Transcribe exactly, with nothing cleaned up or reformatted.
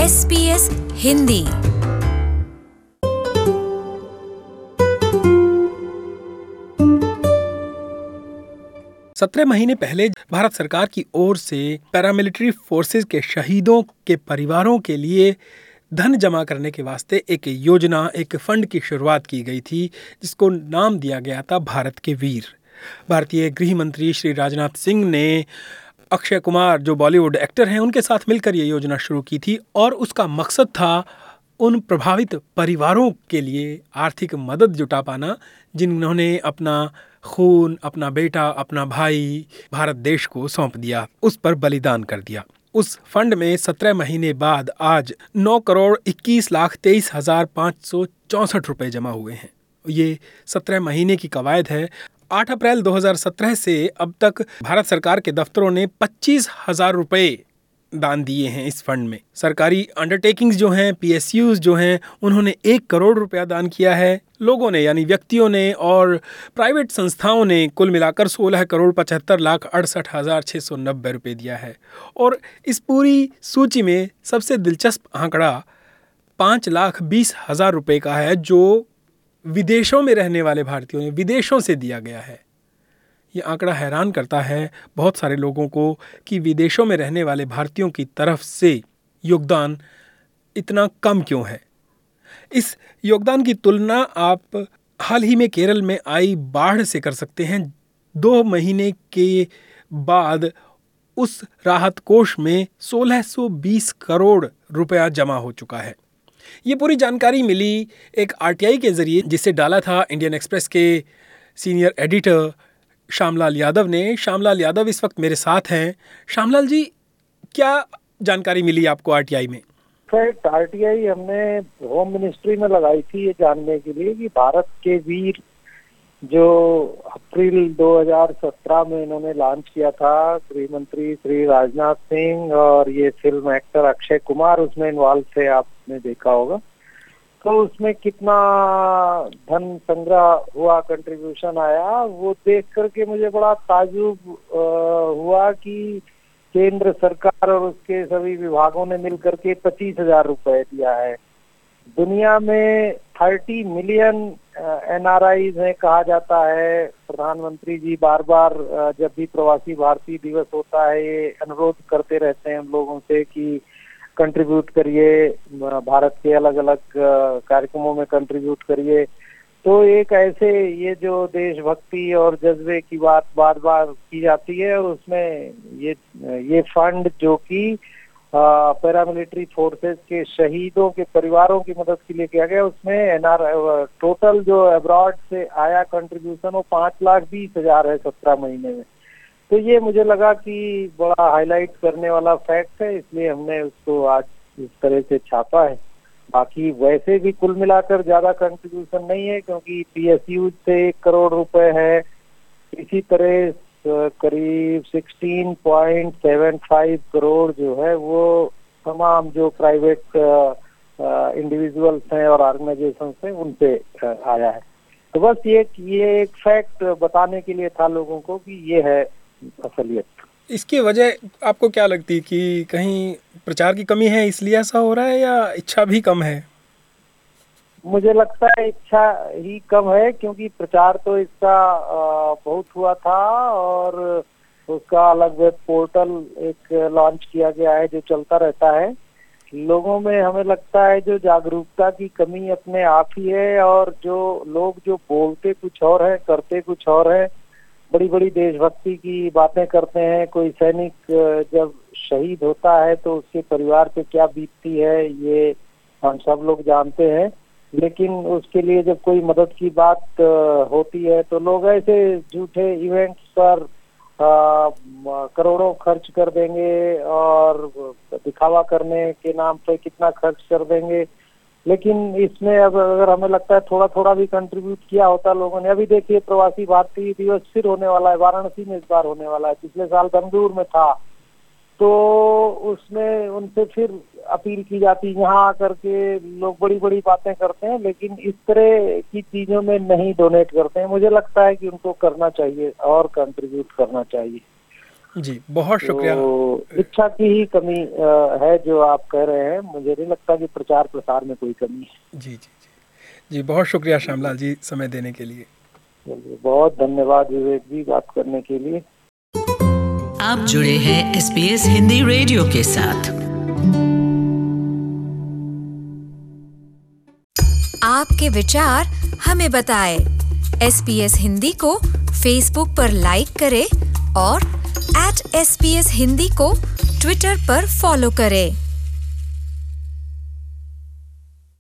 S B S Hindi. सत्रह महीने पहले भारत सरकार की ओर से पैरामिलिट्री फोर्सेस के शहीदों के परिवारों के लिए धन जमा करने के वास्ते एक योजना, एक फंड की शुरुआत की गई थी, जिसको नाम दिया गया था भारत के वीर। भारतीय गृह मंत्री श्री राजनाथ सिंह ने अक्षय कुमार, जो बॉलीवुड एक्टर हैं, उनके साथ मिलकर ये योजना शुरू की थी और उसका मकसद था उन प्रभावित परिवारों के लिए आर्थिक मदद जुटा पाना जिन्होंने अपना खून, अपना बेटा, अपना भाई भारत देश को सौंप दिया, उस पर बलिदान कर दिया। उस फंड में सत्रह महीने बाद आज नौ करोड़ इक्कीस लाख तेईस हजार पाँच सौ चौंसठ रुपये जमा हुए हैं। ये सत्रह महीने की कवायद है। आठ अप्रैल दो हज़ार सत्रह से अब तक भारत सरकार के दफ्तरों ने पच्चीस हजार रुपये दान दिए हैं इस फंड में। सरकारी अंडरटेकिंग्स जो हैं, पी एस यूज़ जो हैं, उन्होंने एक करोड़ रुपया दान किया है। लोगों ने, यानी व्यक्तियों ने और प्राइवेट संस्थाओं ने कुल मिलाकर सोलह करोड़ पचहत्तर लाख अड़सठ हज़ार छः सौ नब्बे रुपये दिया है। और इस पूरी सूची में सबसे दिलचस्प आंकड़ा पाँच लाख बीस हज़ार रुपये का है, जो विदेशों में रहने वाले भारतीयों ने विदेशों से दिया गया है। ये आंकड़ा हैरान करता है बहुत सारे लोगों को कि विदेशों में रहने वाले भारतीयों की तरफ से योगदान इतना कम क्यों है। इस योगदान की तुलना आप हाल ही में केरल में आई बाढ़ से कर सकते हैं। दो महीने के बाद उस राहत कोष में सोलह सौ बीस करोड़ रुपया जमा हो चुका है। ये पूरी जानकारी मिली एक आर टी आई के जरिए, जिसे डाला था इंडियन एक्सप्रेस के सीनियर एडिटर श्यामलाल यादव ने। श्यामलाल यादव इस वक्त मेरे साथ हैं। श्यामलाल जी, क्या जानकारी मिली आपको आर टी आई में? फैक्ट आर टी आई हमने होम मिनिस्ट्री में लगाई थी ये जानने के लिए कि भारत के वीर जो अप्रैल दो हज़ार सत्रह में इन्होंने लॉन्च किया था, गृह मंत्री श्री राजनाथ सिंह और ये फिल्म एक्टर अक्षय कुमार उसमें इन्वॉल्व थे, आपने देखा होगा। तो उसमें कितना धन संग्रह हुआ, कंट्रीब्यूशन आया, वो देख करके मुझे बड़ा ताज्जुब हुआ कि केंद्र सरकार और उसके सभी विभागों ने मिलकर के पच्चीस हजार रुपए दिया है। दुनिया में तीस मिलियन एन आर आई है कहा जाता है। प्रधानमंत्री जी बार बार जब भी प्रवासी भारतीय दिवस होता है ये अनुरोध करते रहते हैं हम लोगों से कि कंट्रीब्यूट करिए, भारत के अलग अलग कार्यक्रमों में कंट्रीब्यूट करिए। तो एक ऐसे ये जो देशभक्ति और जज्बे की बात बार बार की जाती है, और उसमें ये ये फंड जो कि पैरामिलिट्री फोर्सेस के शहीदों के परिवारों की मदद के लिए किया गया, उसमें एन आर टोटल जो अब्रॉड से आया कंट्रीब्यूशन वो पाँच लाख बीस हजार है सत्रह महीने में। तो ये मुझे लगा कि बड़ा हाईलाइट करने वाला फैक्ट है, इसलिए हमने उसको आज इस तरह से छापा है। बाकी वैसे भी कुल मिलाकर ज्यादा कंट्रीब्यूशन नहीं है, क्योंकि पी एस यू से एक करोड़ रुपए है। इसी तरह करीब सोलह पॉइंट सात पाँच करोड़ जो है वो तमाम जो प्राइवेट इंडिविजुअल्स हैं और ऑर्गेनाइजेशन हैं उनसे आया है। तो बस ये ये एक फैक्ट बताने के लिए था लोगों को कि ये है असलियत। इसकी वजह आपको क्या लगती है कि कहीं प्रचार की कमी है इसलिए ऐसा हो रहा है, या इच्छा भी कम है? मुझे लगता है इच्छा ही कम है, क्योंकि प्रचार तो इसका बहुत हुआ था और उसका अलग वेब पोर्टल एक लॉन्च किया गया है जो चलता रहता है। लोगों में हमें लगता है जो जागरूकता की कमी अपने आप ही है, और जो लोग जो बोलते कुछ और है करते कुछ और है, बड़ी बड़ी देशभक्ति की बातें करते हैं। कोई सैनिक जब शहीद होता है तो उसके परिवार पे क्या बीतती है ये हम सब लोग जानते हैं, लेकिन उसके लिए जब कोई मदद की बात होती है तो लोग ऐसे झूठे इवेंट्स पर आ, करोड़ों खर्च कर देंगे और दिखावा करने के नाम पे कितना खर्च कर देंगे। लेकिन इसमें अब अगर हमें लगता है थोड़ा थोड़ा भी कंट्रीब्यूट किया होता लोगों ने। अभी देखिए प्रवासी भारतीय दिवस फिर होने वाला है, वाराणसी में इस बार होने वाला है, पिछले साल बेंगलुरु में था, तो उसमें उनसे फिर अपील की जाती है। यहाँ आकर के लोग बड़ी बड़ी बातें करते हैं लेकिन इस तरह की चीजों में नहीं डोनेट करते हैं। मुझे लगता है कि उनको करना चाहिए और कंट्रीब्यूट करना चाहिए। जी, बहुत शुक्रिया। तो इच्छा की ही कमी अ, है जो आप कह रहे हैं, मुझे नहीं लगता कि प्रचार प्रसार में कोई कमी है। जी, जी, जी। जी, बहुत शुक्रिया श्यामलाल जी समय देने के लिए। चलिए, बहुत धन्यवाद विवेक जी बात करने के लिए। आप जुड़े हैं S B S Hindi radio के साथ। आपके विचार हमें बताएं। एस बी एस हिंदी को फेसबुक पर लाइक करें और at S B S Hindi को ट्विटर पर फॉलो करें।